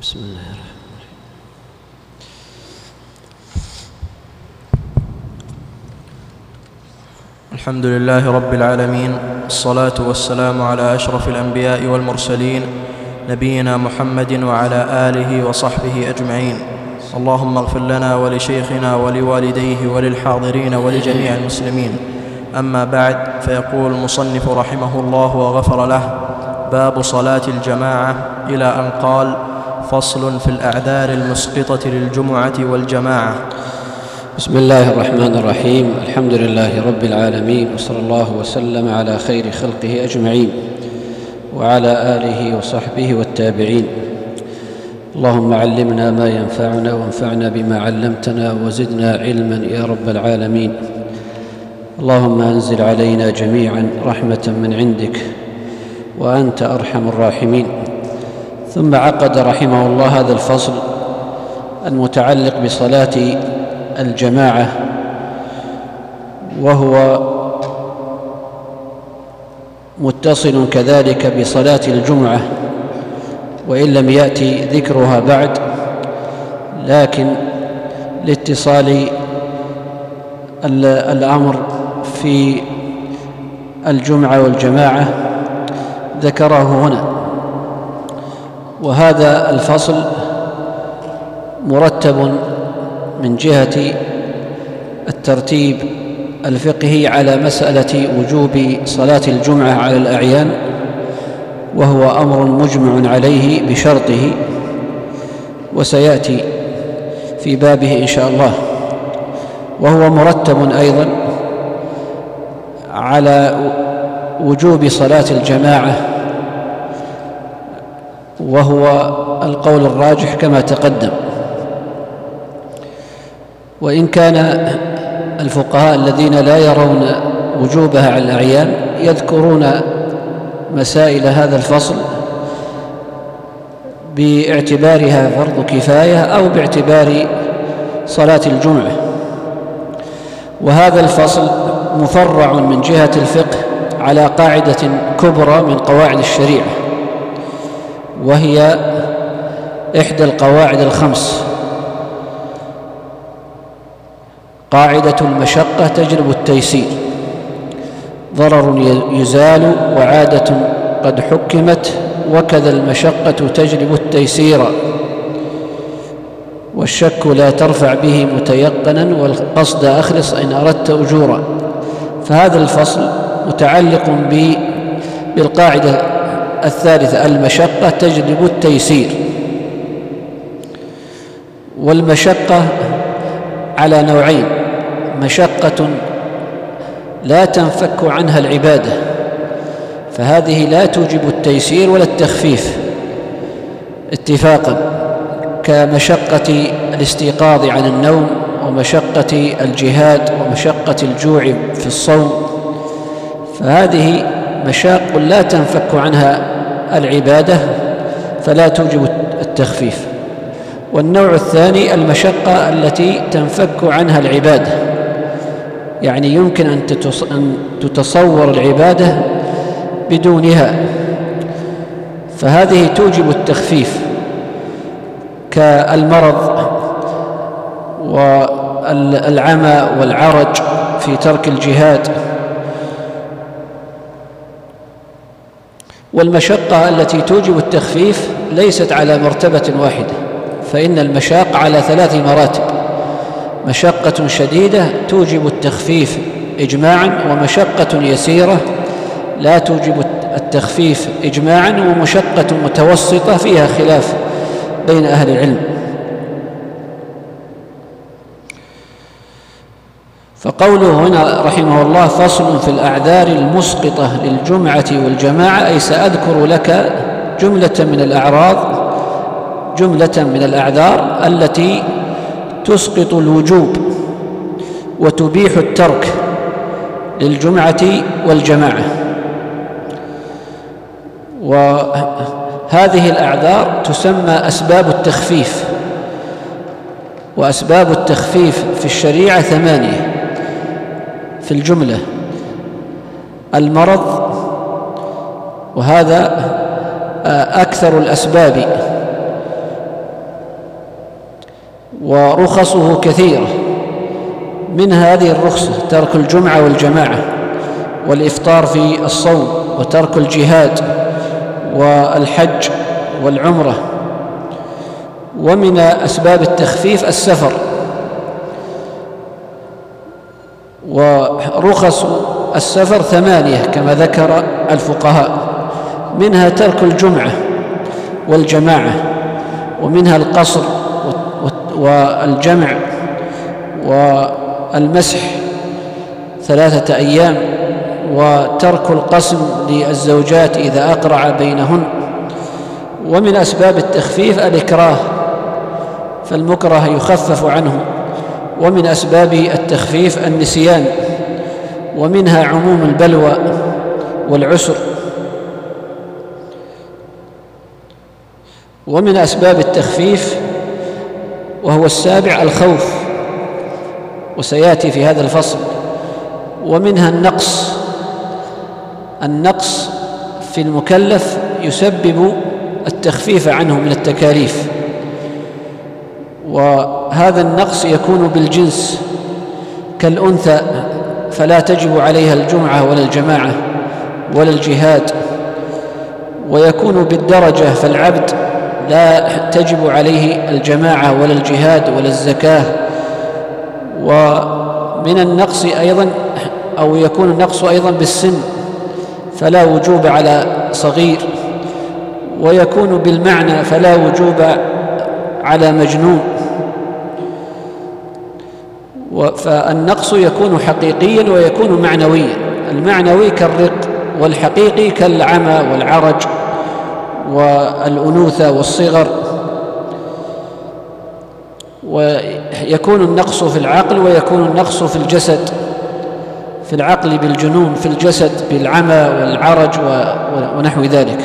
بسم الله الرحمن الرحيم. الحمد لله رب العالمين، الصلاة والسلام على أشرف الأنبياء والمرسلين نبينا محمد وعلى آله وصحبه أجمعين. اللهم اغفر لنا ولشيخنا ولوالديه وللحاضرين ولجميع المسلمين. أما بعد، فيقول المصنف رحمه الله وغفر له: باب صلاة الجماعة، إلى أن قال: فصل في الأعذار المسقطة للجمعة والجماعة. بسم الله الرحمن الرحيم. الحمد لله رب العالمين، وصلى الله وسلم على خير خلقه أجمعين وعلى آله وصحبه والتابعين. اللهم علمنا ما ينفعنا وانفعنا بما علمتنا وزدنا علما يا رب العالمين. اللهم أنزل علينا جميعا رحمة من عندك وأنت أرحم الراحمين. ثم عقد رحمه الله هذا الفصل المتعلق بصلاة الجماعة، وهو متصل كذلك بصلاة الجمعة، وإن لم يأتي ذكرها بعد، لكن لاتصال الأمر في الجمعة والجماعة ذكره هنا. وهذا الفصل مرتب من جهة الترتيب الفقهي على مسألة وجوب صلاة الجمعة على الأعيان، وهو أمر مجمع عليه بشرطه، وسيأتي في بابه إن شاء الله. وهو مرتب أيضا على وجوب صلاة الجماعة، وهو القول الراجح كما تقدم. وإن كان الفقهاء الذين لا يرون وجوبها على الأعيان يذكرون مسائل هذا الفصل باعتبارها فرض كفاية أو باعتبار صلاة الجمعة. وهذا الفصل مفرع من جهة الفقه على قاعدة كبرى من قواعد الشريعة، وهي إحدى القواعد الخمس: قاعدة المشقة تجلب التيسير، ضرر يزال وعادة قد حكمت، وكذا المشقة تجلب التيسير، والشك لا ترفع به متيقنا، والقصد أخلص إن أردت أجورا. فهذا الفصل متعلق بالقاعدة الثالثة: المشقة تجلب التيسير. والمشقة على نوعين: مشقة لا تنفك عنها العبادة، فهذه لا توجب التيسير ولا التخفيف اتفاقا، كمشقة الاستيقاظ عن النوم، ومشقة الجهاد، ومشقة الجوع في الصوم، فهذه مشاق لا تنفك عنها العبادة فلا توجب التخفيف. والنوع الثاني المشقة التي تنفك عنها العبادة، يعني يمكن أن تتصور العبادة بدونها، فهذه توجب التخفيف، كالمرض والعمى والعرج في ترك الجهاد. والمشقة التي توجب التخفيف ليست على مرتبة واحدة، فإن المشاق على 3 مراتب: مشقة شديدة توجب التخفيف إجماعا، ومشقة يسيرة لا توجب التخفيف إجماعا، ومشقة متوسطة فيها خلاف بين أهل العلم. فقوله هنا رحمه الله: فصل في الأعذار المسقطة للجمعة والجماعة، أي سأذكر لك جملة من الأعذار التي تسقط الوجوب وتبيح الترك للجمعة والجماعة. وهذه الأعذار تسمى أسباب التخفيف، وأسباب التخفيف في الشريعة 8 في الجملة: المرض، وهذا أكثر الأسباب ورخصه كثيرة. من هذه الرخصة ترك الجمعة والجماعة، والإفطار في الصوم، وترك الجهاد، والحج والعمرة. ومن أسباب التخفيف السفر. ورخص السفر 8 كما ذكر الفقهاء، منها ترك الجمعة والجماعة، ومنها القصر والجمع والمسح 3 أيام، وترك القسم للزوجات إذا أقرع بينهن. ومن أسباب التخفيف الإكراه، فالمكره يخفف عنه. ومن أسباب التخفيف النسيان، ومنها عموم البلوى والعسر. ومن أسباب التخفيف وهو السابع الخوف، وسيأتي في هذا الفصل. ومنها النقص في المكلف يسبب التخفيف عنه من التكاليف، وهذا النقص يكون بالجنس كالأنثى، فلا تجب عليها الجمعة ولا الجماعة ولا الجهاد. ويكون بالدرجة، فالعبد لا تجب عليه الجماعة ولا الجهاد ولا الزكاة. ومن النقص أيضا، أو يكون النقص أيضا بالسن، فلا وجوب على صغير. ويكون بالمعنى، فلا وجوب على مجنون. فالنقص يكون حقيقيا ويكون معنويا. المعنوي كالرق، والحقيقي كالعمى والعرج والأنوثة والصغر. ويكون النقص في العقل، ويكون النقص في الجسد، في العقل بالجنون، في الجسد بالعمى والعرج ونحو ذلك.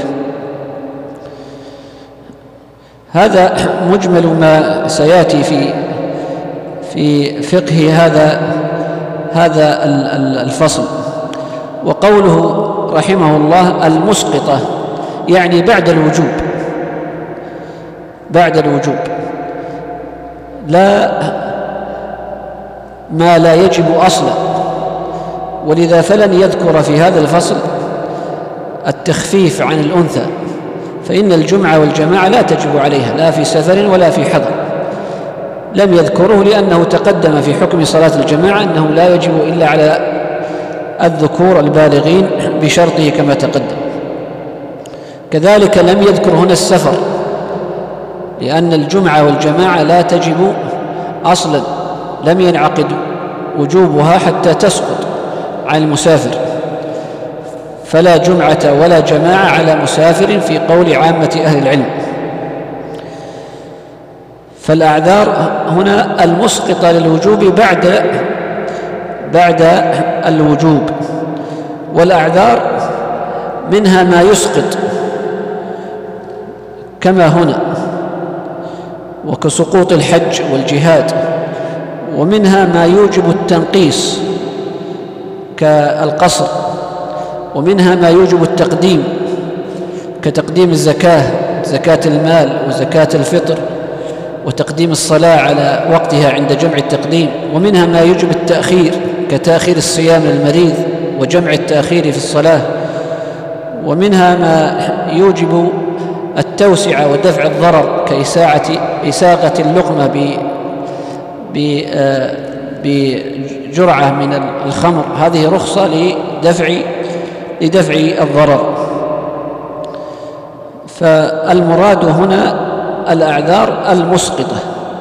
هذا مجمل ما سيأتي في فقه هذا الفصل. وقوله رحمه الله المسقطة، يعني بعد الوجوب، لا ما لا يجب أصلا. ولذا فلن يذكر في هذا الفصل التخفيف عن الأنثى، فإن الجمعة والجماعة لا تجب عليها لا في سفر ولا في حضر. لم يذكره لأنه تقدم في حكم صلاة الجماعة أنه لا يجب إلا على الذكور البالغين بشرطه كما تقدم. كذلك لم يذكر هنا السفر، لأن الجمعة والجماعة لا تجب أصلا، لم ينعقد وجوبها حتى تسقط عن المسافر، فلا جمعة ولا جماعة على مسافر في قول عامة أهل العلم. فالأعذار هنا المسقطة للوجوب بعد الوجوب. والأعذار منها ما يسقط كما هنا، وكسقوط الحج والجهاد. ومنها ما يوجب التنقيص كالقصر. ومنها ما يوجب التقديم كتقديم الزكاة، زكاة المال وزكاة الفطر، وتقديم الصلاة على وقتها عند جمع التقديم. ومنها ما يوجب التأخير كتأخير الصيام للمريض وجمع التأخير في الصلاة. ومنها ما يوجب التوسعة ودفع الضرر كإساغة اللقمة بجرعة من الخمر، هذه رخصة لدفع الضرر. فالمراد هنا الأعذار المسقطة،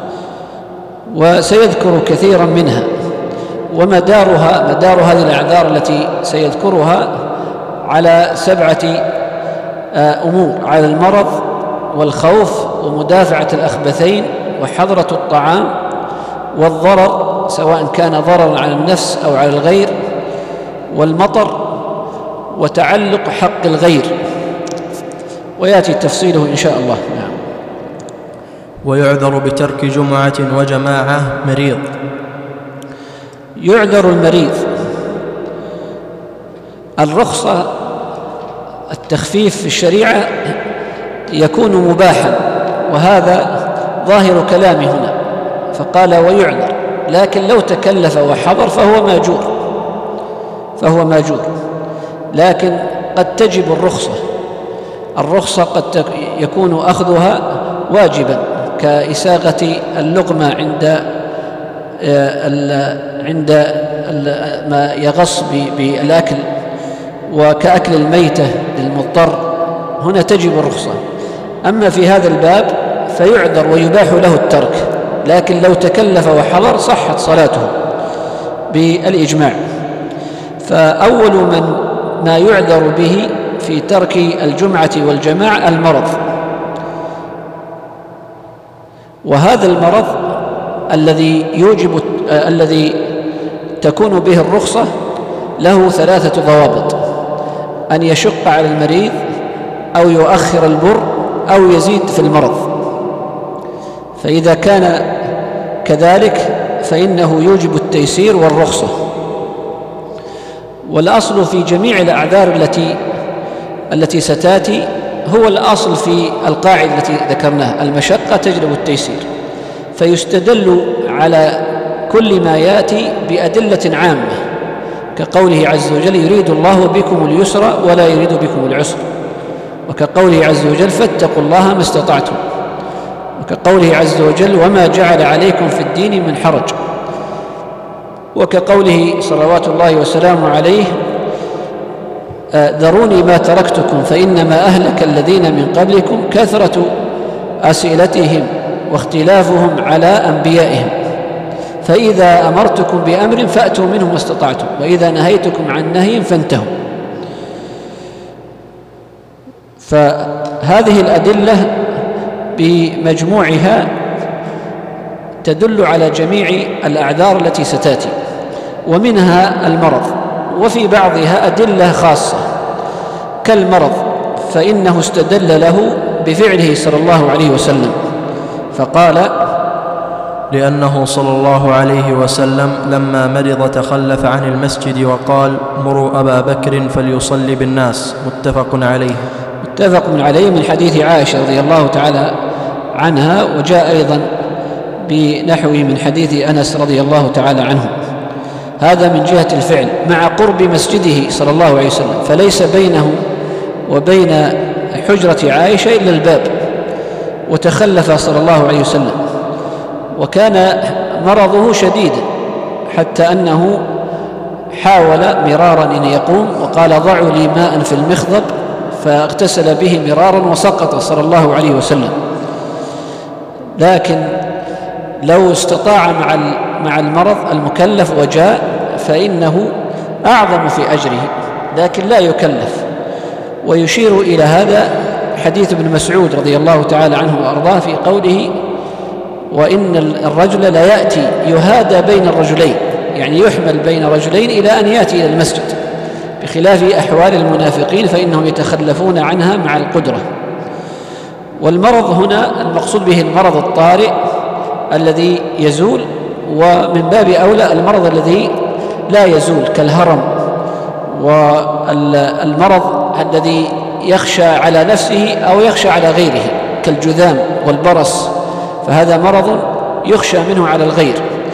وسيذكر كثيرا منها. مدار هذه الأعذار التي سيذكرها على 7 أمور: على المرض والخوف ومدافعة الأخبثين وحضرة الطعام والضرر سواء كان ضررا على النفس أو على الغير، والمطر، وتعلق حق الغير، ويأتي تفصيله إن شاء الله. نعم. ويعذر بترك جمعة وجماعة مريض. يعذر المريض. الرخصة التخفيف في الشريعة يكون مباحا، وهذا ظاهر كلامه هنا، فقال ويعذر، لكن لو تكلف وحضر فهو ماجور. لكن قد تجب الرخصة قد يكون أخذها واجبا، كإساغة اللقمة عند ما يغص بالأكل، وكأكل الميتة للمضطر، هنا تجب الرخصة. أما في هذا الباب فيعذر ويباح له الترك، لكن لو تكلف وحضر صحت صلاته بالإجماع. فأول ما يعذر به في ترك الجمعة والجماعة المرض، وهذا المرض الذي تكون به الرخصة له 3 ضوابط: أن يشق على المريض، أو يؤخر البر، أو يزيد في المرض. فإذا كان كذلك فإنه يوجب التيسير والرخصة. والأصل في جميع الأعذار التي ستأتي هو الأصل في القاعدة التي ذكرناها: المشقة تجلب التيسير. فيستدل على كل ما يأتي بأدلة عامة، كقوله عز وجل: يريد الله بكم اليسر ولا يريد بكم العسر، وكقوله عز وجل: فاتقوا الله ما استطعتم، وكقوله عز وجل: وما جعل عليكم في الدين من حرج، وكقوله صلوات الله وسلامه عليه: ذروني ما تركتكم فإنما أهلك الذين من قبلكم كثرة أسئلتهم واختلافهم على أنبيائهم، فإذا أمرتكم بأمر فأتوا منه ما استطعتم، وإذا نهيتكم عن نهي فانتهوا. فهذه الأدلة بمجموعها تدل على جميع الأعذار التي ستأتي، ومنها المرض. وفي بعضها أدلة خاصة كالمرض، فإنه استدل له بفعله صلى الله عليه وسلم، فقال: لأنه صلى الله عليه وسلم لما مرض تخلف عن المسجد وقال: مروا أبا بكر فليصلي بالناس. متفق عليه من حديث عائشة رضي الله تعالى عنها، وجاء أيضا بنحوه من حديث أنس رضي الله تعالى عنه. هذا من جهة الفعل مع قرب مسجده صلى الله عليه وسلم، فليس بينه وبين حجرة عائشة إلا الباب، وتخلف صلى الله عليه وسلم، وكان مرضه شديدا حتى أنه حاول مرارا أن يقوم، وقال: ضعوا لي ماء في المخضب، فاغتسل به مرارا وسقط صلى الله عليه وسلم. لكن لو استطاع مع المرض المكلف وجاء فإنه أعظم في أجره، لكن لا يكلف. ويشير إلى هذا حديث ابن مسعود رضي الله تعالى عنه وأرضاه في قوله: وإن الرجل لا يأتي يهادى بين الرجلين، يعني يحمل بين رجلين إلى أن يأتي إلى المسجد، بخلاف أحوال المنافقين فإنهم يتخلفون عنها مع القدرة. والمرض هنا المقصود به المرض الطارئ الذي يزول، ومن باب أولى المرض الذي لا يزول كالهرم، والمرض الذي يخشى على نفسه أو يخشى على غيره كالجذام والبرص، فهذا مرض يخشى منه على الغير،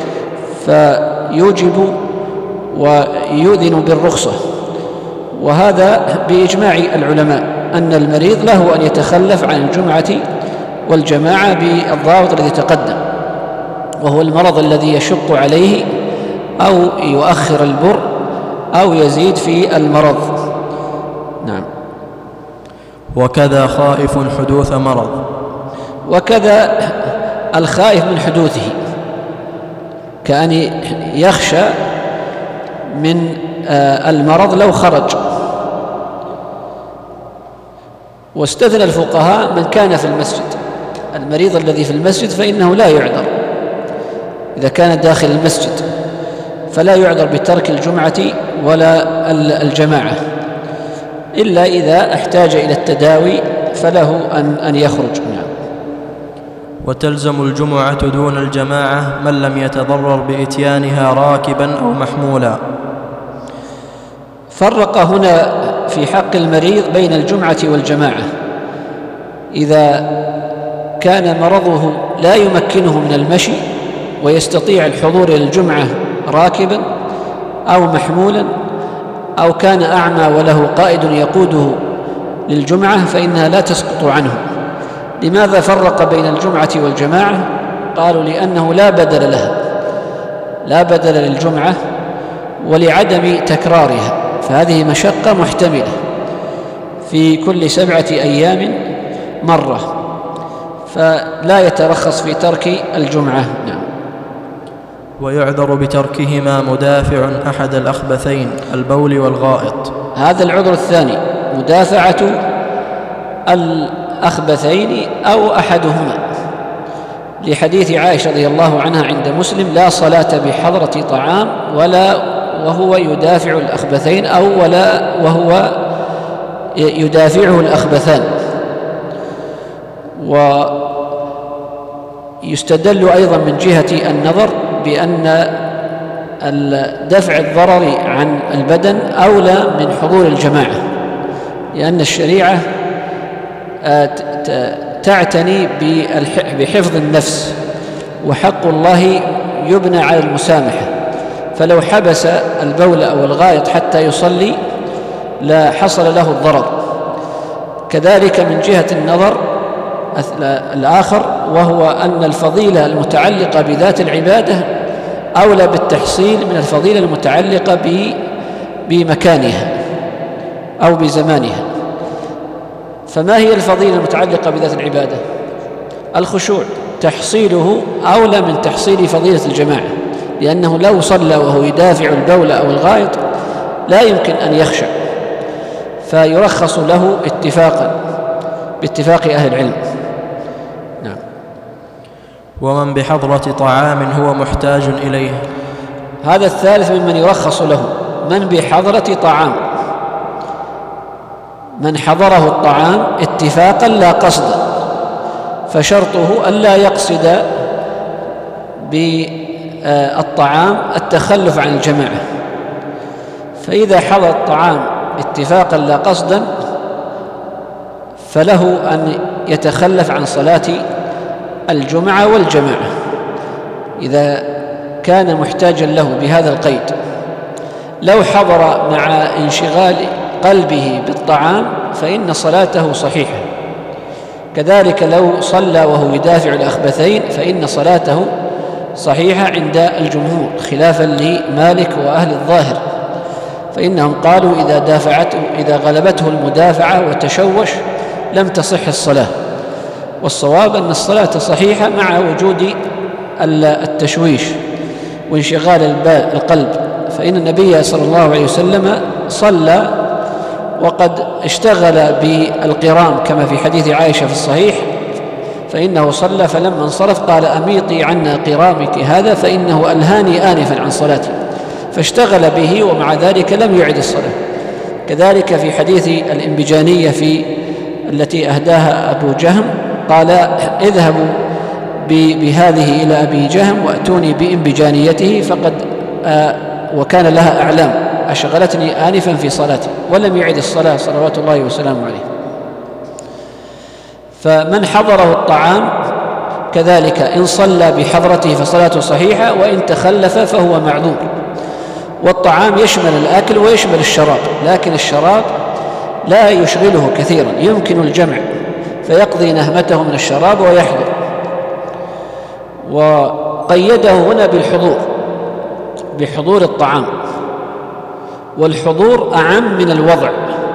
فيوجب ويؤذن بالرخصة. وهذا بإجماع العلماء أن المريض له أن يتخلف عن الجمعة والجماعة بالضابط الذي تقدم، وهو المرض الذي يشق عليه أو يؤخر البر أو يزيد في المرض. نعم. وكذا خائف حدوث مرض، وكذا الخائف من حدوثه، كأن يخشى من المرض لو خرج. واستثنى الفقهاء من كان في المسجد، المريض الذي في المسجد فإنه لا يعذر إذا كان داخل المسجد، فلا يعذر بترك الجمعة ولا الجماعة، إلا إذا احتاج إلى التداوي فله أن يخرج. وتلزم الجمعة دون الجماعة من لم يتضرر بإتيانها راكبا أو محمولا. فرق هنا في حق المريض بين الجمعة والجماعة. إذا كان مرضه لا يمكنه من المشي ويستطيع الحضور إلى الجمعة راكبا أو محمولا أو كان أعمى وله قائد يقوده للجمعة فإنها لا تسقط عنه. لماذا فرق بين الجمعة والجماعة؟ قالوا لأنه لا بدل لها، لا بدل للجمعة ولعدم تكرارها، فهذه مشقة محتملة في كل 7 أيام مرة، فلا يترخص في ترك الجمعة. نعم. ويعذر بتركهما مدافع أحد الأخبثين البول والغائط. هذا العذر الثاني، مدافعة الأخبثين أو أحدهما، لحديث عائشة رضي الله عنها عند مسلم: لا صلاة بحضرة طعام ولا وهو يدافع الأخبثين أو ولا وهو يدافعه الأخبثان. ويستدل أيضا من جهة النظر بأن دفع الضرر عن البدن أولى من حضور الجماعة، لأن الشريعة تعتني بحفظ النفس، وحق الله يبنى على المسامحة، فلو حبس البول أو الغائط حتى يصلي لا حصل له الضرر. كذلك من جهة النظر الآخر، وهو أن الفضيلة المتعلقة بذات العبادة أولى بالتحصيل من الفضيلة المتعلقة بمكانها أو بزمانها. فما هي الفضيلة المتعلقة بذات العبادة؟ الخشوع، تحصيله أولى من تحصيل فضيلة الجماعة، لأنه لو صلى وهو يدافع البول أو الغائط لا يمكن أن يخشع، فيرخص له اتفاقا باتفاق أهل العلم. نعم. ومن بحضرة طعام هو محتاج إليه. هذا الثالث ممن يرخص له، من بحضرة طعام، من حضره الطعام اتفاقا لا قصدا، فشرطه ألا يقصد بالطعام التخلف عن الجماعة. فإذا حضر الطعام اتفاقا لا قصدا فله أن يتخلف عن صلاة الجمعة والجماعة إذا كان محتاجا له بهذا القيد. لو حضر مع انشغال قلبه بالطعام فإن صلاته صحيحة. كذلك لو صلى وهو يدافع الأخبثين فإن صلاته صحيحة عند الجمهور، خلافا لمالك وأهل الظاهر، فإنهم قالوا إذا غلبته المدافعة وتشوش لم تصح الصلاة. والصواب أن الصلاة صحيحة مع وجود التشويش وانشغال القلب، فإن النبي صلى الله عليه وسلم صلى وقد اشتغل بالقرام كما في حديث عائشة في الصحيح، فإنه صلى فلما انصرف قال: أميطي عنا قرامك هذا فإنه ألهاني آنفا عن صلاتي، فاشتغل به ومع ذلك لم يعد الصلاة. كذلك في حديث الإنبجانية التي أهداها أبو جهم قال: اذهبوا بهذه إلى أبي جهم وأتوني بإنبجانيته فقد وكان لها أعلام أشغلتني آنفا في صلاتي، ولم يعد الصلاة صلوات الله وسلامه عليه. فمن حضره الطعام كذلك إن صلى بحضرته فصلاته صحيحة، وإن تخلف فهو معذور. والطعام يشمل الأكل ويشمل الشراب، لكن الشراب لا يشغله كثيرا، يمكن الجمع فيقضي نهمته من الشراب ويحضر. وقيده هنا بحضور الطعام، والحضور أعم من الوضع،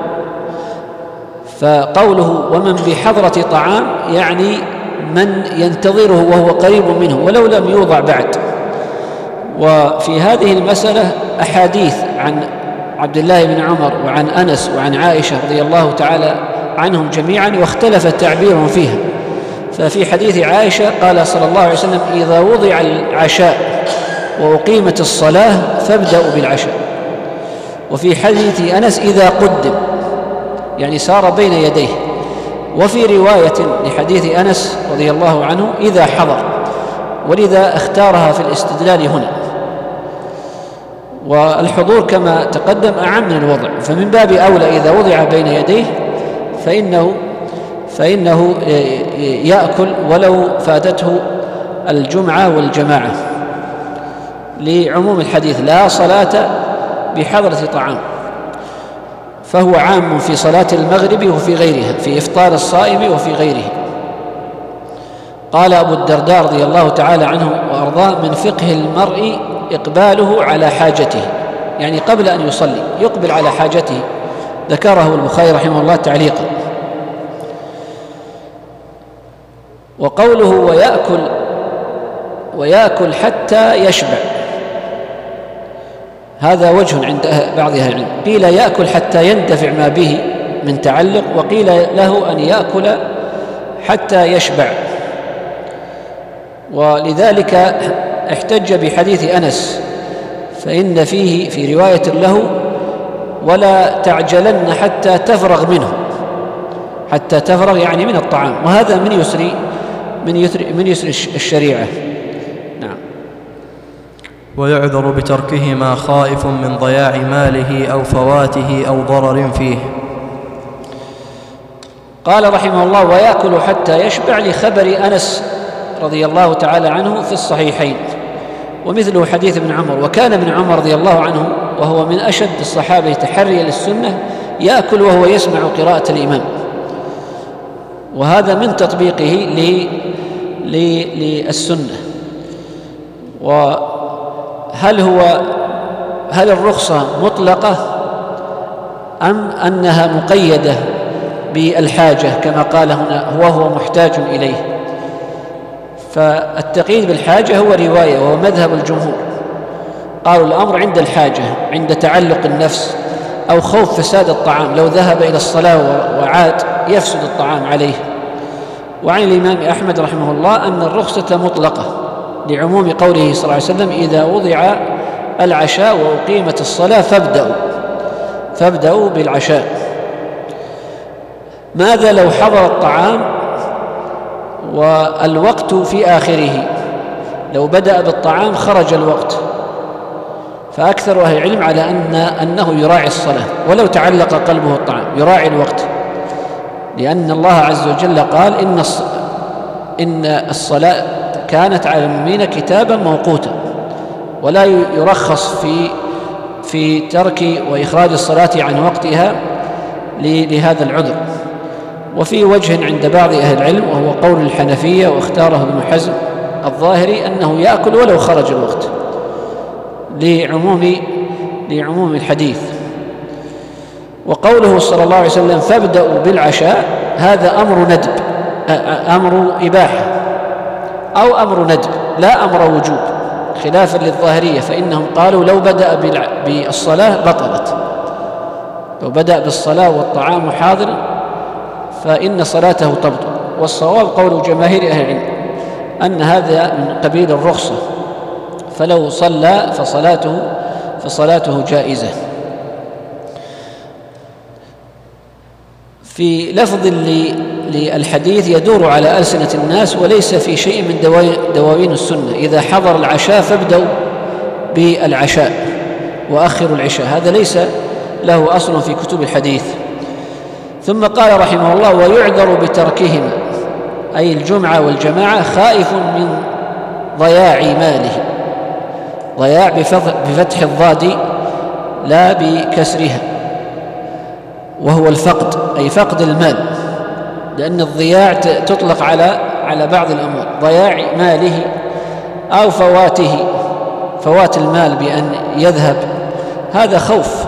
فقوله ومن بحضرة طعام يعني من ينتظره وهو قريب منه ولو لم يوضع بعد. وفي هذه المسألة أحاديث عن عبد الله بن عمر وعن أنس وعن عائشة رضي الله تعالى عنهم جميعا، واختلف التعبير فيها. ففي حديث عائشة قال صلى الله عليه وسلم: إذا وضع العشاء وأقيمت الصلاة فابدأوا بالعشاء. وفي حديث أنس: إذا قدم، يعني سار بين يديه. وفي رواية لحديث أنس رضي الله عنه: إذا حضر، ولذا اختارها في الاستدلال هنا. والحضور كما تقدم أعم من الوضع، فمن باب أولى إذا وضع بين يديه فإنه يأكل ولو فاتته الجمعة والجماعة. لعموم الحديث: لا صلاة بحضرة طعام، فهو عام في صلاة المغرب وفي غيرها، في إفطار الصائم وفي غيره. قال أبو الدرداء رضي الله تعالى عنه وأرضاه: من فقه المرء إقباله على حاجته، يعني قبل أن يصلي يقبل على حاجته. ذكره البخاري رحمه الله تعليقا. وقوله ويأكل حتى يشبع، هذا وجه عند بعض أهل العلم. قيل يأكل حتى يندفع ما به من تعلق، وقيل له أن يأكل حتى يشبع. ولذلك احتج بحديث أنس، فإن فيه في رواية له: ولا تعجلن حتى تفرغ منه، حتى تفرغ يعني من الطعام، وهذا من يسر الشريعة. نعم. ويعذر بتركهما خائف من ضياع ماله أو فواته أو ضرر فيه. قال رحمه الله: ويأكل حتى يشبع، لخبر أنس رضي الله تعالى عنه في الصحيحين، ومثله حديث ابن عمر. وكان ابن عمر رضي الله عنه وهو من أشد الصحابة تحريا للسنة يأكل وهو يسمع قراءة الإمام، وهذا من تطبيقه للسنة. وهل الرخصة مطلقة أم أنها مقيدة بالحاجة كما قال هنا وهو محتاج إليه؟ فالتقييد بالحاجة هو رواية، وهو مذهب الجمهور. قالوا الأمر عند الحاجة، عند تعلق النفس أو خوف فساد الطعام، لو ذهب إلى الصلاة وعاد يفسد الطعام عليه. وعن الإمام أحمد رحمه الله أن الرخصة مطلقة لعموم قوله صلى الله عليه وسلم: إذا وضع العشاء وأقيمت الصلاة فابدأوا بالعشاء. ماذا لو حضر الطعام والوقت في آخره؟ لو بدأ بالطعام خرج الوقت، فأكثر أهل العلم على أنه يراعي الصلاة، ولو تعلق قلبه الطعام يراعي الوقت، لأن الله عز وجل قال: إن الصلاة كانت على المؤمنين كتابا موقوتا، ولا يرخص في ترك وإخراج الصلاة عن وقتها لهذا العذر. وفي وجه عند بعض أهل العلم، وهو قول الحنفية واختاره ابن حزم الظاهري، أنه يأكل ولو خرج الوقت لعموم الحديث. وقوله صلى الله عليه وسلم: فابدأوا بالعشاء، هذا أمر إباحة أو أمر ندب، لا أمر وجوب، خلافا للظاهرية، فإنهم قالوا لو بدأ بالصلاة بطلت، لو بدأ بالصلاة والطعام حاضر فإن صلاته تبطل. والصواب قول جماهير أهل العلم أن هذا من قبيل الرخصة، فلو صلى فصلاته جائزة. في لفظ للحديث يدور على ألسنة الناس وليس في شيء من دواوين السنة: إذا حضر العشاء فابدأوا بالعشاء وأخروا العشاء، هذا ليس له أصل في كتب الحديث. ثم قال رحمه الله: ويعذر بتركهما، أي الجمعة والجماعة، خائف من ضياع ماله. ضياع بفتح الضاد لا بكسرها، وهو الفقد، أي فقد المال، لأن الضياع تطلق على بعض الأمور، ضياع ماله أو فوات المال بأن يذهب، هذا خوف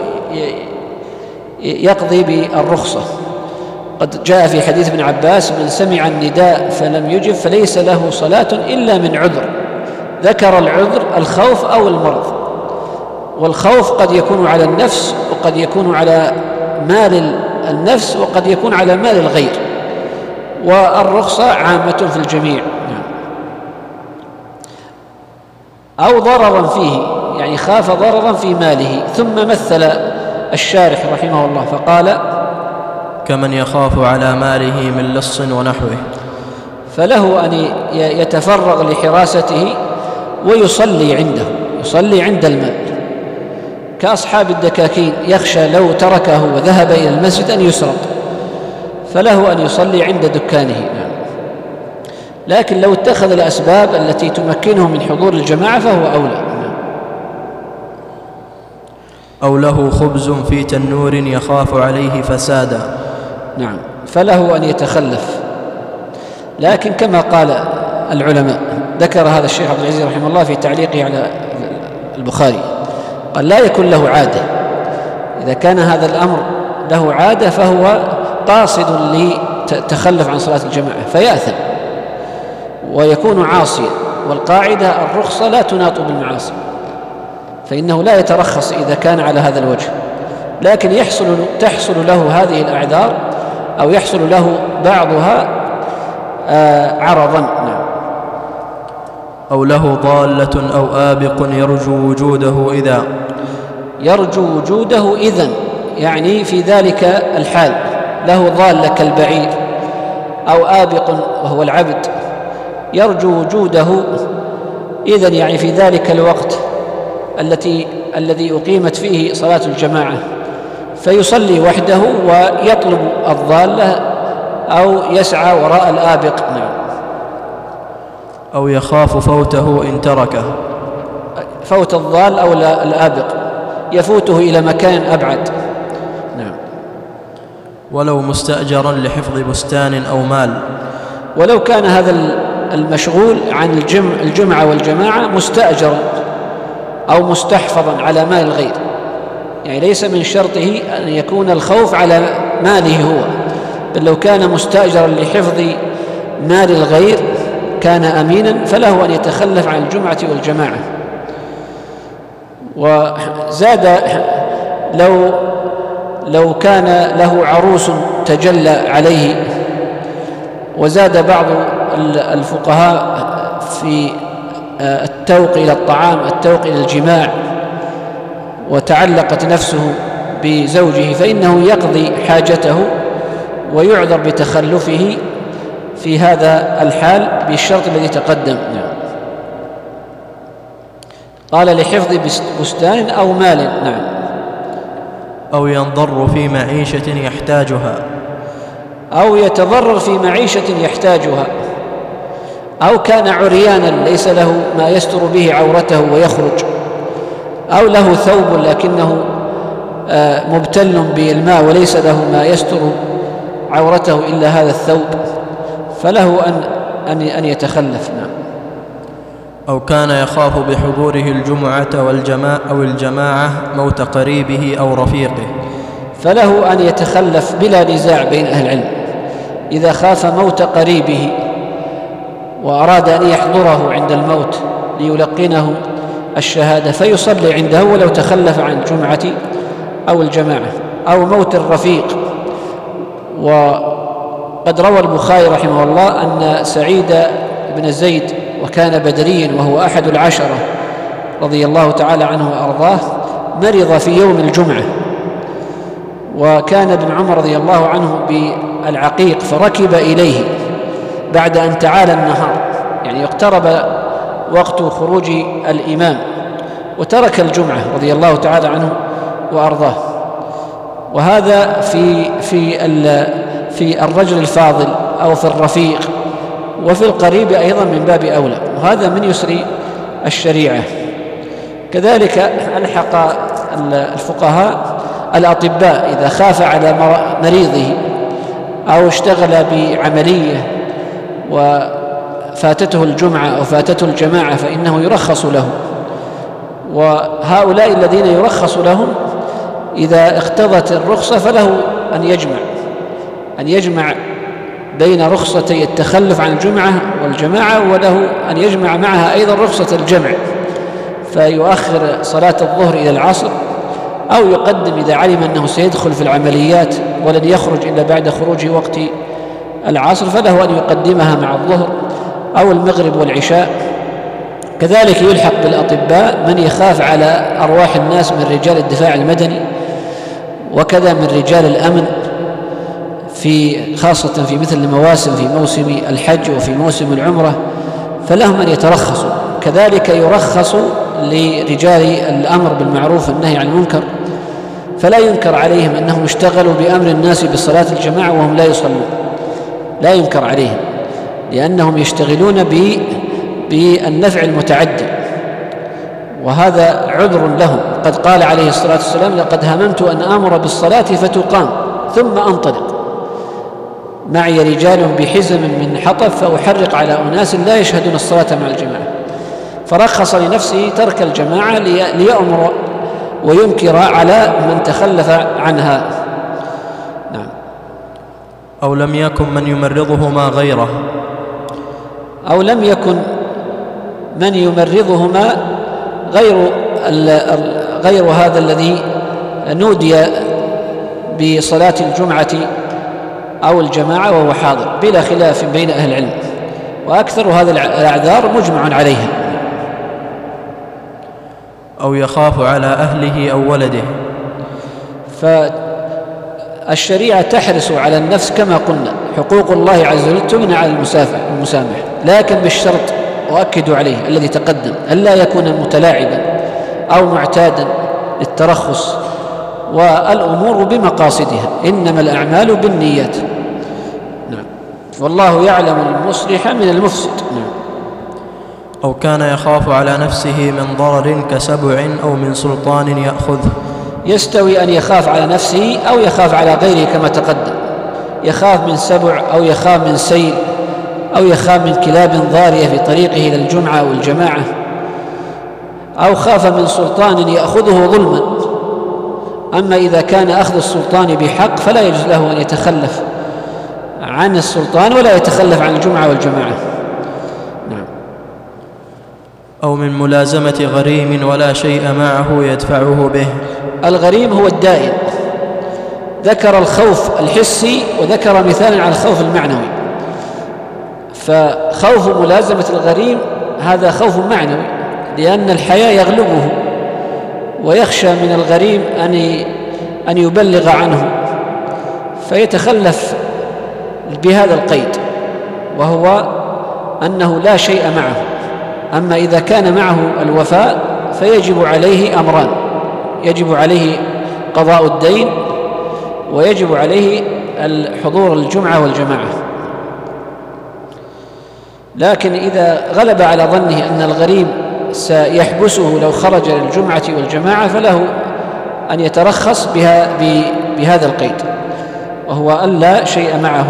يقضي بالرخصة. قد جاء في حديث ابن عباس: من سمع النداء فلم يجب فليس له صلاة إلا من عذر. ذكر العذر الخوف أو المرض، والخوف قد يكون على النفس، وقد يكون على مال النفس، وقد يكون على مال الغير، والرخصة عامة في الجميع. أو ضررا فيه، يعني خاف ضررا في ماله. ثم مثل الشارح رحمه الله فقال: كمن يخاف على ماله من لص ونحوه، فله أن يتفرغ لحراسته يصلي عند المال، كأصحاب الدكاكين، يخشى لو تركه وذهب إلى المسجد أن يسرق، فله أن يصلي عند دكانه. لكن لو اتخذ الأسباب التي تمكنه من حضور الجماعة فهو أولى. أو له خبز في تنور يخاف عليه فسادا. نعم، فله أن يتخلف، لكن كما قال العلماء، ذكر هذا الشيخ عبد العزيز رحمه الله في تعليقه على البخاري، قال لا يكون له عادة. إذا كان هذا الأمر له عادة فهو قاصد لتخلف عن صلاة الجماعة فيأثم ويكون عاصيا، والقاعدة الرخصة لا تناط بالمعاصي، فإنه لا يترخص إذا كان على هذا الوجه، لكن تحصل له هذه الأعذار أو يحصل له بعضها عرضا. نعم. أو له ضالة أو آبق يرجو وجوده إذن يعني في ذلك الحال، له ضالة كالبعير أو آبق وهو العبد يرجو وجوده إذن يعني في ذلك الوقت الذي أقيمت فيه صلاة الجماعة، فيصلي وحده ويطلب الضالة أو يسعى وراء الآبق. نعم. أو يخاف فوته إن تركه، فوت الضال أو الآبق يفوته إلى مكان أبعد. نعم. ولو مستأجرا لحفظ بستان أو مال، ولو كان هذا المشغول عن الجمعة والجماعة مستأجرا أو مستحفظا على مال الغير، يعني ليس من شرطه أن يكون الخوف على ماله هو، بل لو كان مستأجرا لحفظ مال الغير كان أمينا فله أن يتخلف عن الجمعة والجماعة. وزاد لو كان له عروس تجلى عليه، وزاد بعض الفقهاء في التوق إلى الطعام، التوق إلى الجماع، وتعلقت نفسه بزوجه فإنه يقضي حاجته ويعذر بتخلفه في هذا الحال بالشرط الذي تقدم. قال لحفظ بستان أو مال. نعم. أو ينضر في معيشة يحتاجها، أو يتضرر في معيشة يحتاجها، أو كان عريانا ليس له ما يستر به عورته ويخرج، أو له ثوب لكنه مبتل بالماء وليس له ما يستر عورته إلا هذا الثوب، فله أن يتخلف. نعم. أو كان يخاف بحضوره الجمعة أو الجماعة موت قريبه أو رفيقه، فله أن يتخلف بلا نزاع بين أهل العلم. إذا خاف موت قريبه وأراد أن يحضره عند الموت ليلقنه الشهادة فيصلي عنده ولو تخلف عن الجمعة أو الجماعة. أو موت الرفيق، وقد روى البخاري رحمه الله أن سعيد بن زيد وكان بدريا وهو أحد العشرة رضي الله تعالى عنه وأرضاه مرض في يوم الجمعة، وكان ابن عمر رضي الله عنه بالعقيق فركب إليه بعد أن تعالى النهار، يعني اقترب وقت خروج الإمام، وترك الجمعة رضي الله تعالى عنه وأرضاه. وهذا في الرجل الفاضل أو في الرفيق، وفي القريب أيضا من باب أولى، وهذا من يسر الشريعة. كذلك ألحق الفقهاء الأطباء إذا خاف على مريضه أو اشتغل بعملية وفاتته الجمعة أو فاتته الجماعة فإنه يرخص له. وهؤلاء الذين يرخص لهم إذا اقتضت الرخصة فله أن يجمع بين رخصتي التخلف عن الجمعة والجماعة، وله أن يجمع معها أيضا رخصة الجمع، فيؤخر صلاة الظهر إلى العصر، أو يقدم إذا علم أنه سيدخل في العمليات ولن يخرج إلا بعد خروج وقت العصر فله أن يقدمها مع الظهر أو المغرب والعشاء. كذلك يلحق بالأطباء من يخاف على أرواح الناس من رجال الدفاع المدني، وكذا من رجال الأمن خاصة في مثل المواسم، في موسم الحج وفي موسم العمرة، فلهم أن يترخصوا. كذلك يرخص لرجال الأمر بالمعروف والنهي عن المنكر، فلا ينكر عليهم أنهم اشتغلوا بأمر الناس بالصلاة الجماعة وهم لا يصلون، لا ينكر عليهم، لأنهم يشتغلون بالنفع المتعدي، وهذا عذر لهم. قد قال عليه الصلاة والسلام: لقد هممت أن آمر بالصلاة فتقام ثم أنطلق، معي رجال بحزم من حطب فأحرق على أناس لا يشهدون الصلاة مع الجماعة. فرخص لنفسه ترك الجماعة ليأمر وينكر على من تخلف عنها. نعم. أو لم يكن من يمرضهما غيره، أو لم يكن من يمرضهما غير هذا الذي نودي بصلاة الجمعة أو الجماعة وهو حاضر، بلا خلاف بين أهل العلم، وأكثر هذه الأعذار مجمع عليها. أو يخاف على أهله أو ولده. فالشريعة تحرص على النفس كما قلنا، حقوق الله عز وجل تبنى على المسامح، لكن بالشرط وأكد عليه الذي تقدم: ألا يكون متلاعبا أو معتادا للترخص، والأمور بمقاصدها، إنما الأعمال بالنيات. نعم. والله يعلم المصلح من المفسد. نعم. أو كان يخاف على نفسه من ضرر كسبع أو من سلطان يأخذه. يستوي أن يخاف على نفسه أو يخاف على غيره كما تقدم، يخاف من سبع أو يخاف من سيل أو يخاف من كلاب ضارية في طريقه إلى الجمعة أو الجماعة، أو خاف من سلطان يأخذه ظلما. أما إذا كان أخذ السلطان بحق فلا يجوز له أن يتخلف عن السلطان ولا يتخلف عن الجمعة والجماعة. نعم. أو من ملازمة غريم ولا شيء معه يدفعه به. الغريم هو الدائن، ذكر الخوف الحسي وذكر مثالا على الخوف المعنوي. فخوف ملازمة الغريم هذا خوف معنوي، لأن الحياة يغلبه ويخشى من الغريم أن يبلغ عنه فيتخلف بهذا القيد، وهو أنه لا شيء معه. أما إذا كان معه الوفاء فيجب عليه أمران: يجب عليه قضاء الدين، ويجب عليه الحضور الجمعة والجماعة. لكن إذا غلب على ظنه أن الغريم سيحبسه لو خرج للجمعة والجماعة فله أن يترخص بهذا القيد، وهو أن لا شيء معه.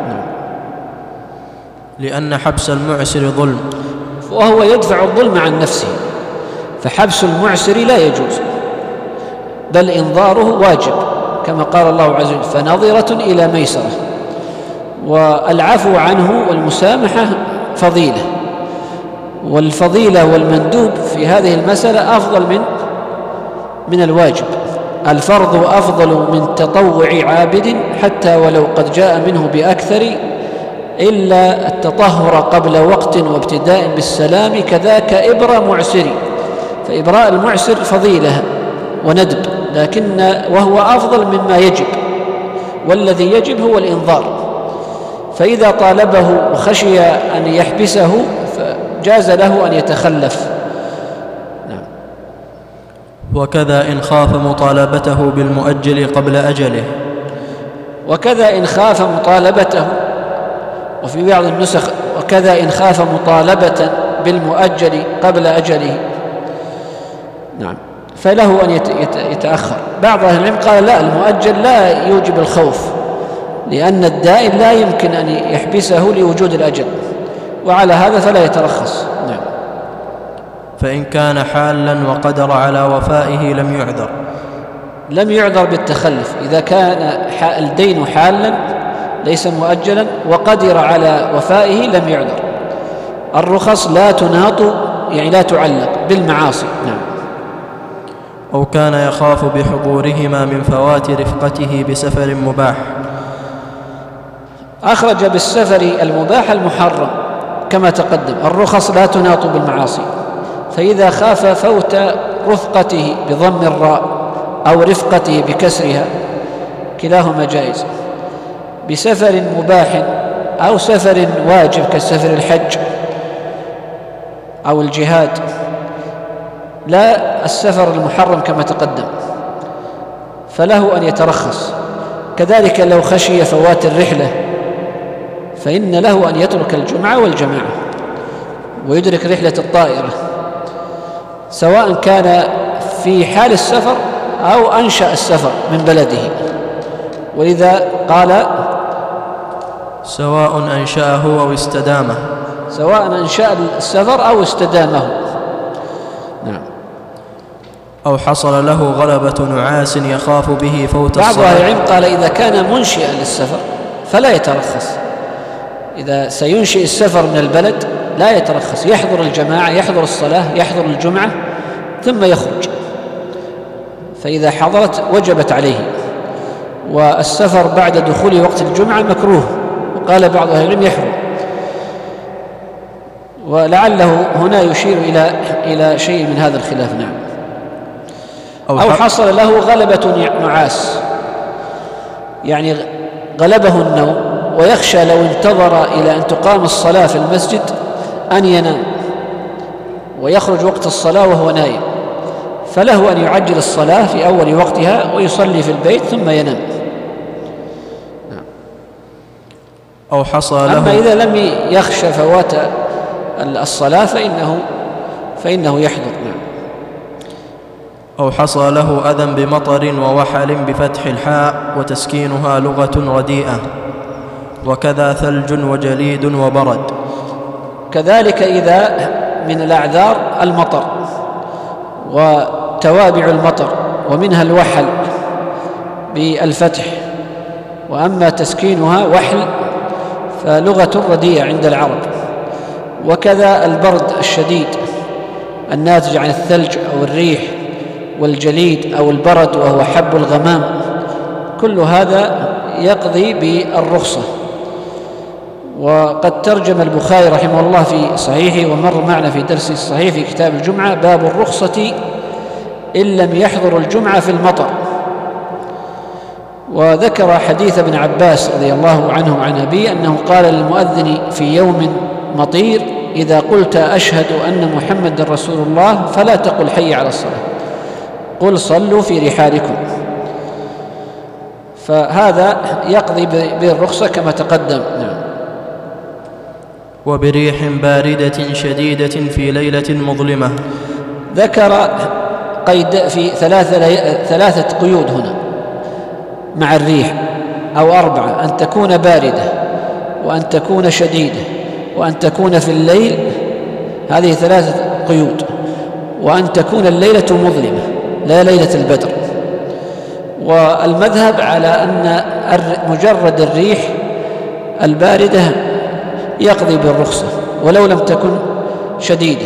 لأن حبس المعسر ظلم، وهو يدفع الظلم عن نفسه، فحبس المعسر لا يجوز، بل إنظاره واجب كما قال الله عز وجل: فنظرة إلى ميسرة. والعفو عنه والمسامحة فضيلة، والفضيلة والمندوب في هذه المسألة أفضل من الواجب. الفرض أفضل من تطوع عابد حتى ولو قد جاء منه بأكثر، إلا التطهر قبل وقت وابتداء بالسلام، كذاك إبرى معسر. فإبراء المعسر فضيلة وندب، وهو أفضل مما يجب، والذي يجب هو الإنظار. فإذا طالبه وخشي أن يحبسه فجاز له أن يتخلف. نعم. وكذا إن خاف مطالبته بالمؤجل قبل أجله. وكذا إن خاف مطالبته، وفي بعض النسخ وكذا إن خاف مطالبة بالمؤجل قبل أجله. نعم. فله أن يتأخر. بعض أهل العلم قال لا، المؤجل لا يوجب الخوف، لأن الدائن لا يمكن أن يحبسه لوجود الأجل، وعلى هذا فلا يترخص. نعم. فإن كان حالا وقدر على وفائه لم يعذر بالتخلف. إذا كان الدين حالا ليس مؤجلا وقدر على وفائه لم يعذر. الرخص لا تناط، يعني لا تعلق بالمعاصي. نعم. أو كان يخاف بحضورهما من فوات رفقته بسفر مباح. أخرج بالسفر المباح المحرم كما تقدم. الرخص لا تناط بالمعاصي، فإذا خاف فوت رفقته بضم الراء أو رفقته بكسرها كلاهما جائز، بسفر مباح أو سفر واجب كسفر الحج أو الجهاد، لا السفر المحرم كما تقدم، فله أن يترخص. كذلك لو خشي فوات الرحلة فإن له أن يترك الجمعة والجماعة ويدرك رحلة الطائرة. سواء كان في حال السفر أو أنشأ السفر من بلده. ولذا قال سواء أنشأه أو استدامه، سواء أنشأ السفر أو استدامه. نعم. أو حصل له غلبة نعاس يخاف به فوت الصلاة. بعض أهل العلم قال إذا كان منشئا للسفر فلا يترخص، إذا سينشئ السفر من البلد لا يترخص، يحضر الجماعة، يحضر الصلاة، يحضر الجمعة ثم يخرج، فإذا حضرت وجبت عليه. والسفر بعد دخول وقت الجمعة مكروه، وقال بعض أهل العلم يحرم. ولعله هنا يشير إلى شيء من هذا الخلاف. نعم. أو حصل له غلبة نعاس، يعني غلبه النوم ويخشى لو انتظر إلى أن تقام الصلاة في المسجد أن ينام ويخرج وقت الصلاة وهو نائم، فله أن يعجل الصلاة في أول وقتها ويصلي في البيت ثم ينام. أو حصل له، أما إذا لم يخشى فوات الصلاة فإنه يحضر. نعم. أو حصل له أذى بمطر ووحل بفتح الحاء وتسكينها لغة رديئة، وكذا ثلج وجليد وبرد. كذلك إذا من الأعذار المطر وتوابع المطر، ومنها الوحل بالفتح، وأما تسكينها وحل فلغة رديئة عند العرب. وكذا البرد الشديد الناتج عن الثلج أو الريح، والجليد أو البرد وهو حب الغمام، كل هذا يقضي بالرخصة. وقد ترجم البخاري رحمه الله في صحيحه، ومر معنا في درس الصحيح في كتاب الجمعة، باب الرخصة إن لم يحضر الجمعة في المطر. وذكر حديث ابن عباس رضي الله عنه عن أبيه أنه قال للمؤذن في يوم مطير: إذا قلت أشهد أن محمد رسول الله فلا تقل حي على الصلاة، قل صلوا في رحالكم. فهذا يقضي بالرخصة كما تقدم. نعم. وبريح باردة شديدة في ليلة مظلمة. ذكر قيد في ثلاثة قيود هنا مع الريح، أو 4: أن تكون باردة، وأن تكون شديدة، وأن تكون في الليل، هذه 3 قيود، وأن تكون الليلة مظلمة لا ليلة البدر. والمذهب على أن مجرد الريح الباردة يقضي بالرخصة ولو لم تكن شديدة.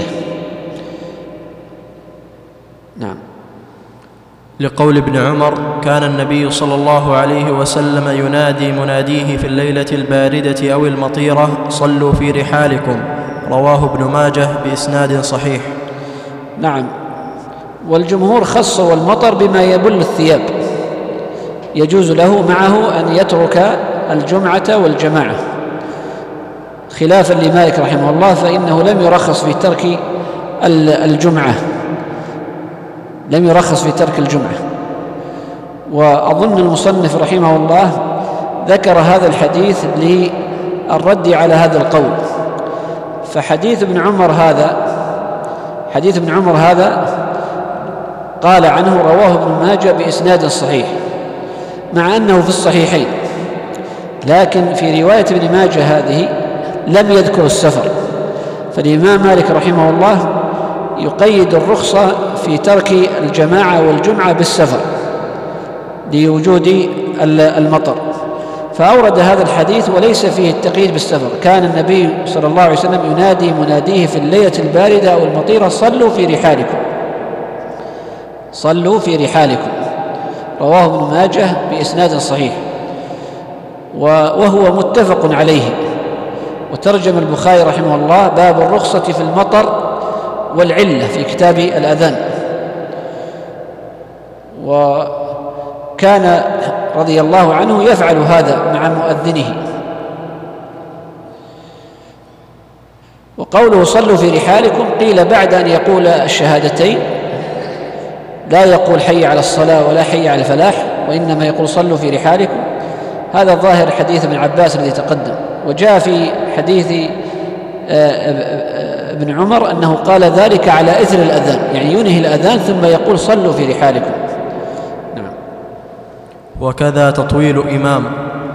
نعم. لقول ابن عمر: كان النبي صلى الله عليه وسلم ينادي مناديه في الليلة الباردة أو المطيرة: صلوا في رحالكم. رواه ابن ماجه بإسناد صحيح. نعم. والجمهور خصوا المطر بما يبل الثياب، يجوز له معه أن يترك الجمعة والجماعة، خلافا لمالك رحمه الله، فإنه لم يرخص في ترك الجمعة، لم يرخص في ترك الجمعة. وأظن المصنف رحمه الله ذكر هذا الحديث للرد على هذا القول. فحديث ابن عمر هذا قال عنه: رواه ابن ماجه بإسناد صحيح، مع أنه في الصحيحين، لكن في رواية ابن ماجه هذه لم يذكر السفر. فالإمام مالك رحمه الله يقيد الرخصة في ترك الجماعة والجمعة بالسفر لوجود المطر، فأورد هذا الحديث وليس فيه التقييد بالسفر. كان النبي صلى الله عليه وسلم ينادي مناديه في الليلة الباردة أو المطيرة: صلوا في رحالكم، صلوا في رحالكم. رواه ابن ماجه بإسناد صحيح، وهو متفق عليه. وترجم البخاري رحمه الله باب الرخصة في المطر والعلة في كتاب الأذان. وكان رضي الله عنه يفعل هذا مع مؤذنه. وقوله صلوا في رحالكم قيل بعد أن يقول الشهادتين، لا يقول حي على الصلاة ولا حي على الفلاح، وإنما يقول صلوا في رحالكم. هذا ظاهر حديث ابن عباس الذي تقدم. وجاء في حديث ابن عمر أنه قال ذلك على إثر الأذان، يعني ينهي الأذان ثم يقول صلوا في رحالكم. نعم. وكذا تطويل إمام.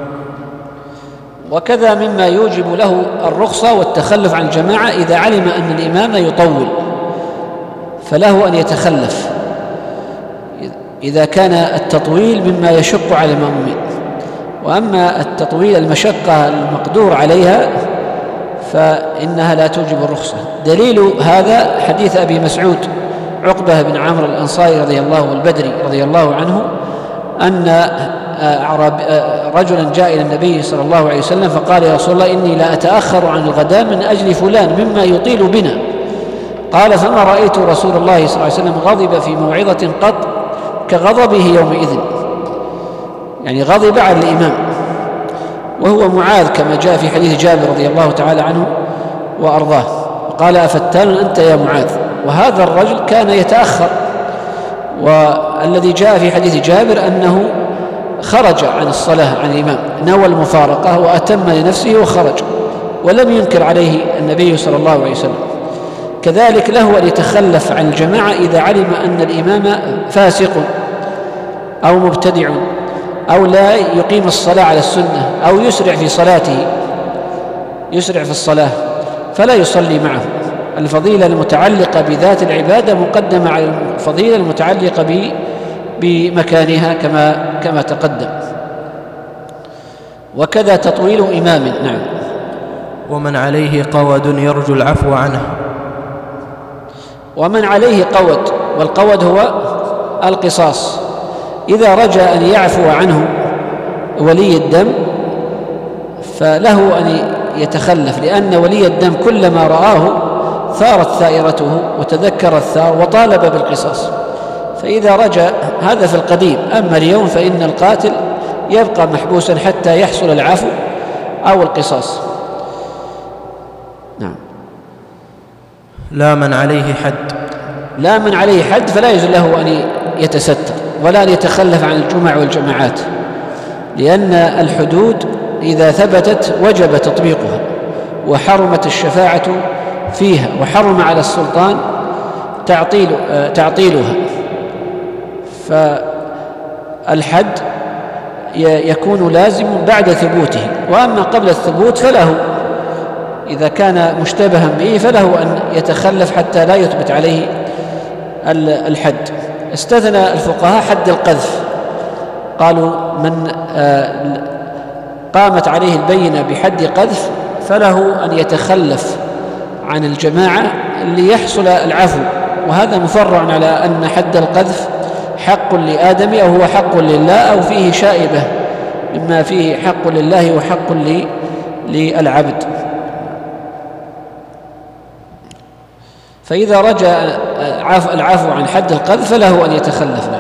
وكذا مما يوجب له الرخصة والتخلف عن الجماعة إذا علم أن الإمام يطول فله أن يتخلف إذا كان التطويل مما يشق على المأمومين. وأما التطويل المشقة المقدور عليها فإنها لا توجب الرخصة. دليل هذا حديث أبي مسعود عقبة بن عمرو الأنصاري البدري رضي الله عنه أن رجلا جاء إلى النبي صلى الله عليه وسلم فقال: يا رسول الله إني لا أتأخر عن الغداء من أجل فلان مما يطيل بنا. قال: فما رأيت رسول الله صلى الله عليه وسلم غضب في موعظة قط كغضبه يومئذ، يعني غضب على الإمام، وهو معاذ كما جاء في حديث جابر رضي الله تعالى عنه وأرضاه. قال: أفتان أنت يا معاذ؟ وهذا الرجل كان يتأخر، والذي جاء في حديث جابر أنه خرج عن الصلاة عن الإمام، نوى المفارقة وأتم لنفسه وخرج، ولم ينكر عليه النبي صلى الله عليه وسلم. كذلك له أن يتخلف عن الجماعة إذا علم أن الإمام فاسق أو مبتدع أو لا يقيم الصلاة على السنة أو يسرع في صلاته، يسرع في الصلاة، فلا يصلي معه. الفضيلة المتعلقة بذات العبادة مقدمة على الفضيلة المتعلقة بمكانها كما تقدم. وكذا تطويل إمام. نعم. ومن عليه قود يرجو العفو عنه. ومن عليه قود، والقود هو القصاص، إذا رجى أن يعفو عنه ولي الدم فله أن يتخلف، لأن ولي الدم كلما رآه ثارت ثائرته وتذكر الثار وطالب بالقصاص. فإذا رجى هذا في القديم، أما اليوم فإن القاتل يبقى محبوسا حتى يحصل العفو أو القصاص. نعم. لا من عليه حد. لا من عليه حد فلا يجوز له أن يتستر ولا أن يتخلف عن الجمع والجماعات، لأن الحدود إذا ثبتت وجب تطبيقها، وحرمت الشفاعة فيها، وحرم على السلطان تعطيلها. فالحد يكون لازم بعد ثبوته، وأما قبل الثبوت فله إذا كان مشتبها به فله أن يتخلف حتى لا يثبت عليه الحد. استثنى الفقهاء حد القذف، قالوا من قامت عليه البينة بحد قذف فله أن يتخلف عن الجماعة ليحصل العفو، وهذا مفرع على أن حد القذف حق لآدم أو هو حق لله أو فيه شائبة مما فيه حق لله وحق للعبد. فإذا رجى العفو عن حد القذف فله أن يتخلف.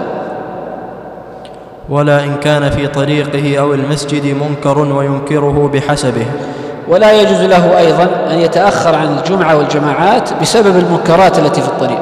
ولا إن كان في طريقه أو المسجد منكر وينكره بحسبه. ولا يجوز له أيضا أن يتأخر عن الجمعة والجماعات بسبب المنكرات التي في الطريق،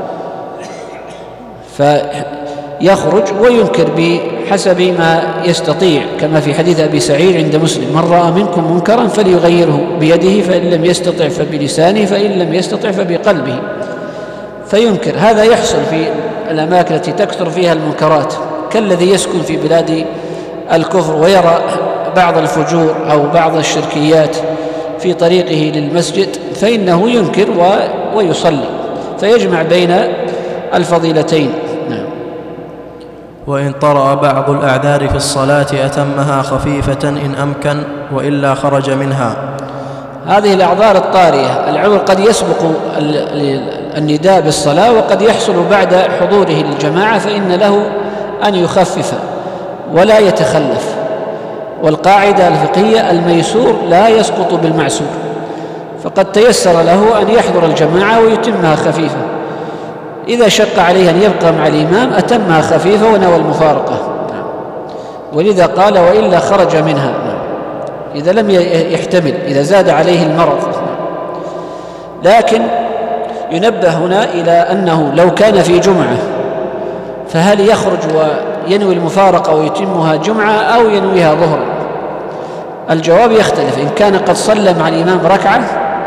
فيخرج وينكر بحسب ما يستطيع، كما في حديث أبي سعيد عند مسلم: من رأى منكم منكرا فليغيره بيده، فإن لم يستطع فبلسانه، فإن لم يستطع فبقلبه، فينكر. هذا يحصل في الأماكن التي تكثر فيها المنكرات، كالذي يسكن في بلاد الكفر ويرى بعض الفجور أو بعض الشركيات في طريقه للمسجد، فإنه ينكر ويصلي، فيجمع بين الفضيلتين. نعم. وإن طرأ بعض الأعذار في الصلاة أتمها خفيفة إن أمكن، وإلا خرج منها. هذه الأعذار الطارئة، العذر قد يسبق النداء بالصلاة وقد يحصل بعد حضوره للجماعة، فإن له أن يخفف ولا يتخلف. والقاعدة الفقهية: الميسور لا يسقط بالمعسور، فقد تيسر له أن يحضر الجماعة ويتمها خفيفة. إذا شق عليه أن يبقى مع الإمام أتمها خفيفة ونوى المفارقة. ولذا قال: وإلا خرج منها، إذا لم يحتمل، إذا زاد عليه المرض. لكن ينبه هنا إلى أنه لو كان في جمعة فهل يخرج وينوي المفارقة ويتمها جمعة أو ينويها ظهرا؟ الجواب يختلف. إن كان قد صلى مع الإمام ركعة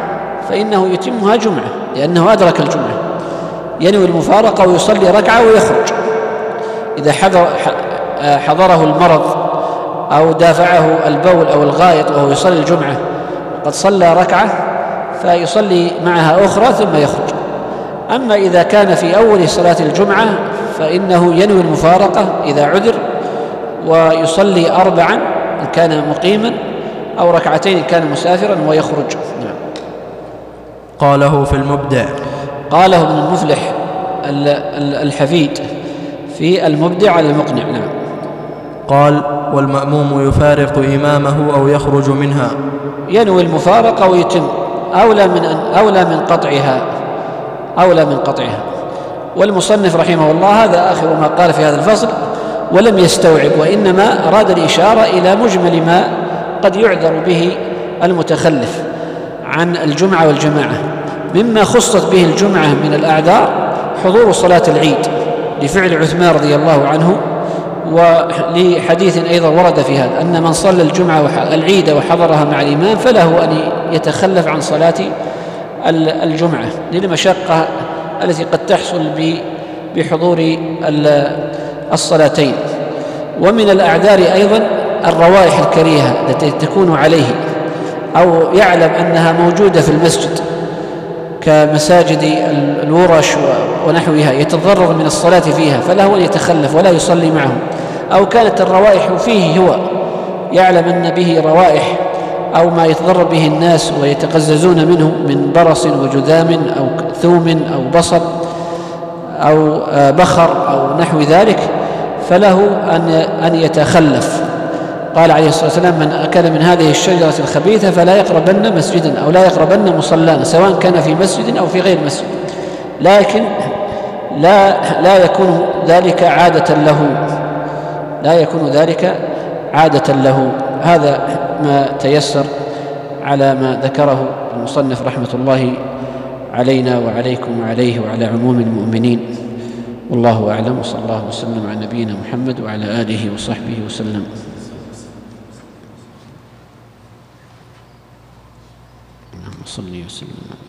فإنه يتمها جمعة لأنه أدرك الجمعة، ينوي المفارقة ويصلي ركعة ويخرج. إذا حضره المرض أو دافعه البول أو الغائط وهو يصلي الجمعة قد صلى ركعة فيصلي معها أخرى ثم يخرج. أما إذا كان في أول صلاة الجمعة فإنه ينوي المفارقة إذا عذر ويصلي 4 إن كان مقيما أو 2 إن كان مسافرا ويخرج. نعم. قاله في المبدع. قاله ابن المفلح الحفيد في المبدع على المقنع. نعم. قال: والمأموم يفارق إمامه أو يخرج منها. ينوي المفارقة ويتم، أولى من قطعها. والمصنف رحمه الله هذا آخر ما قال في هذا الفصل، ولم يستوعب، وإنما أراد الإشارة إلى مجمل ما قد يعذر به المتخلف عن الجمعة والجماعة. مما خصت به الجمعة من الأعذار حضور صلاة العيد لفعل عثمان رضي الله عنه، ولحديث أيضا ورد في هذا أن من صلى الجمعة العيد وحضرها مع الإمام فله أن يتخلف عن صلاة الجمعة للمشقة التي قد تحصل بحضور الصلاتين. ومن الأعذار أيضا الروائح الكريهة التي تكون عليه أو يعلم أنها موجودة في المسجد كمساجد الورش ونحوها يتضرر من الصلاة فيها فله أن يتخلف ولا يصلي معهم. أو كانت الروائح فيه هو يعلم أن به روائح أو ما يتضرر به الناس ويتقززون منه من برص وجذام أو ثوم أو بصل أو بخر أو نحو ذلك فله أن يتخلف. قال عليه الصلاة والسلام: من أكل من هذه الشجرة الخبيثة فلا يقربن مسجدا أو لا يقربن مصلانا، سواء كان في مسجد أو في غير مسجد، لكن لا يكون ذلك عادة له. هذا ما تيسر على ما ذكره المصنف رحمة الله علينا وعليكم وعليه وعلى عموم المؤمنين. والله أعلم، وصلى الله وسلم على نبينا محمد وعلى آله وصحبه وسلم. اللهم صل وسلم.